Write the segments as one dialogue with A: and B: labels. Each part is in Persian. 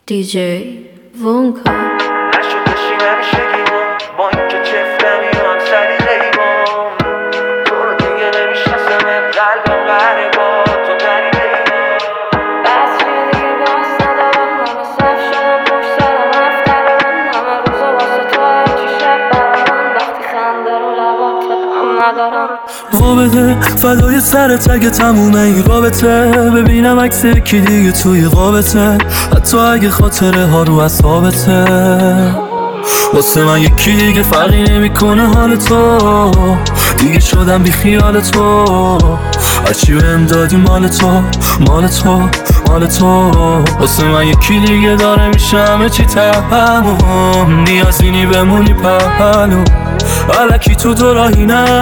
A: DJ Vonka
B: نشد بشیم همیشگیمون با این که چفتمی و هم سری غیبان تو رو دیگه نمیشناسمت قلبم قهره با تو غریبه
C: بس چیه دیگه بس ندارم همه صف شدم پشت سرم حرف دارم همه روزا واسه تو هرچی شب برام وقتی خنده رو لبات هم ندارم
D: رابطه فدای سرت اگه تمومه این رابطه ببینم عکس یکی دیگه توی قابطه حتی اگه خاطره ها رو اصابته واسه من یکی دیگه فرقی نمیکنه حال تو دیگه شدم بی خیال تو هرچی بهم دادی مال تو مال تو مال تو واسه من یکی دیگه داره میشه همه چی تموم نیازی نی بمونی پهلو الکی تو دو راهی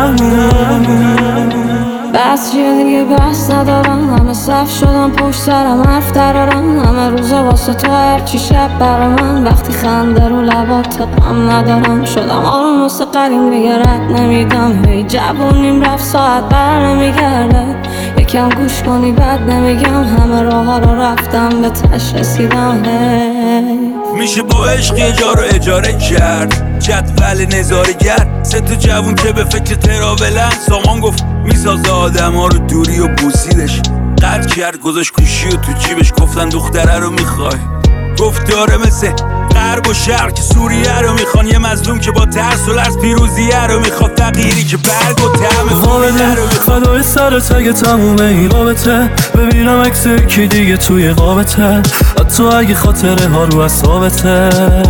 C: بس چیه دیگه بس ندارم همه صف شدم پشت سرم حرف درارم همه روزا واسه تو هرچی شب برا من وقتی خنده رو لبات هم ندارم شدم آروم واسه قریم دیگه رد نمیدم هی جوونیم رفت ساعت بر نمیگرده یکم گوش کنی بد نمیگم همه راه ها رو رفتم به تش رسیدم
E: میشه با عشق یه جا رو اجاره کرد جدول نظاره‌گر سه تا جوون که به فکر تراولن سامان گفت میسازه آدم ها رو دوری و بوسیدش قطع کرد گذاشت گوشی و تو جیبش گفتن دختره رو میخوای گفت داره مثل غرب و شرق که سوریه رو میخوان یه مظلوم که با ترس و لرز پیروزیه رو میخواد فقیری که برگ و طعم فامیله رو میخواد
D: فدای سرت اگه تمومه این رابطه ببینم عکس یکی دیگه توی قابطه حتی اگه خاطره ها رو اصابته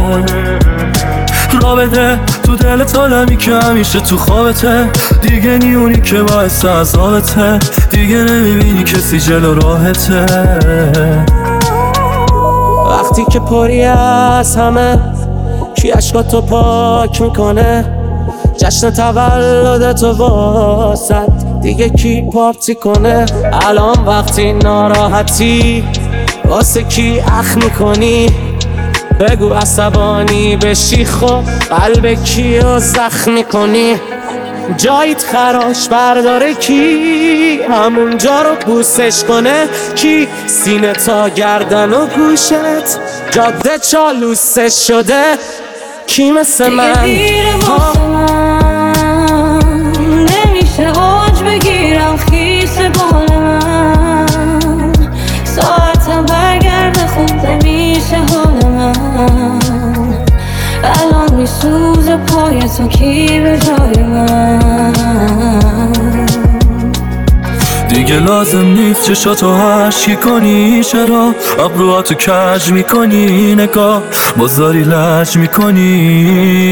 D: رابطه تو دلت آدمی که همیشه تو خوابته دیگه نیونی که باعث عذابته دیگه نمیبینی کسی جلو راهته
F: وقتی که پری از همه کی عشقاتو پاک میکنه جشن تولدتو واسد دیگه کی پارتی کنه الان وقتی ناراحتی واسه کی اخ میکنی بگو عصبانی بشی خب قلب کیو زخم میکنی جایت خراش برداره کی همونجا رو بوسش کنه کی سینه تا گردن و گوشت جاده چالوسش شده کی مثل من
C: نمیشه اوج بگیرم خیس بال من ساعتم برگرده خوب نمیشه حال من الان میسوزه پای تو کی به جای من
D: دیگه لازم نیست چشاتو هشکی کنی چرا ابروهاتو کج میکنی نگاه بازاری لج میکنی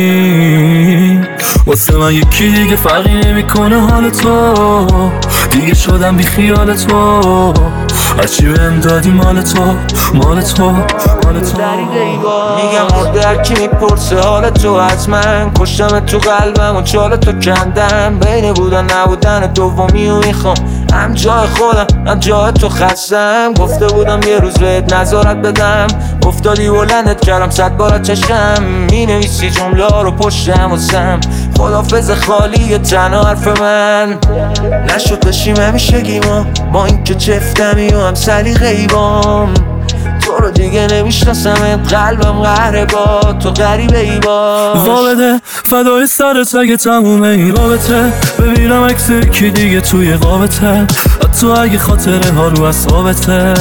D: واسه من یکی دیگه فرقی نمیکنه حال تو دیگه شدم بی خیال تو هرچی بهم دادی مال تو مال تو مال تو
B: میگم مرده کی میپرسه حال تو حتما کشتم تو قلبم و چال تو کندم بین بودن نبودن دومی و میخوام هم جای خودم هم جای تو خستم گفته بودم یه روز بهت نظارت بدم افتادی بلندت کردم 100 بار چشم می نویسی جمله ها رو پشتم و سم خدافظ خالی تنها حرف من نشد بشیم همیشگیمون با این که چفتمی و هم سری غیبام تو رو دیگه نمیشناسمت قلبم قهره با تو غریبه ای با
D: رابطه فدای سرت اگه تمومه این رابطه ببینم عکس یکی دیگه توی قابطه حتی اگه خاطره ها رو اصابته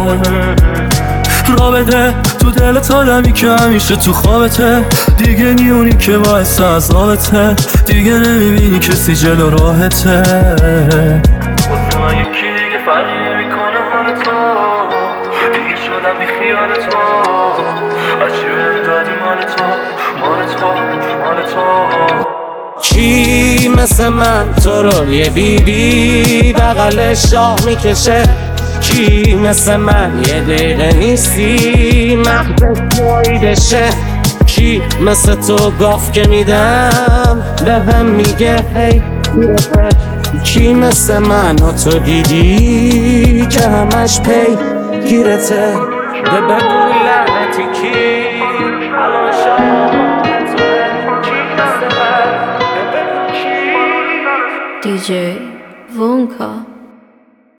D: رابطه تو دلت آدمی که همیشه تو خوابته دیگه نیونی که باعث عذابته دیگه نمیبینی کسی جلو راهته واسه من یکی دیگه فرقی نمیکنه حال تو دیگه شدم بی خیال تو هرچی بهم دادی مال تو مال تو مال تو
F: کی مثل من تو رو یه بیبی بغل شاه میکشه کی مثل من یه دقیقه نیستی مغزت بایدشه کی مثل تو گاف که میدم به هم میگه هی کی مثل من و تو دیدی که همش پی گیرته به بگو لعنتی کی الان شما کی مثل من به بگو کی
A: DJ Vonka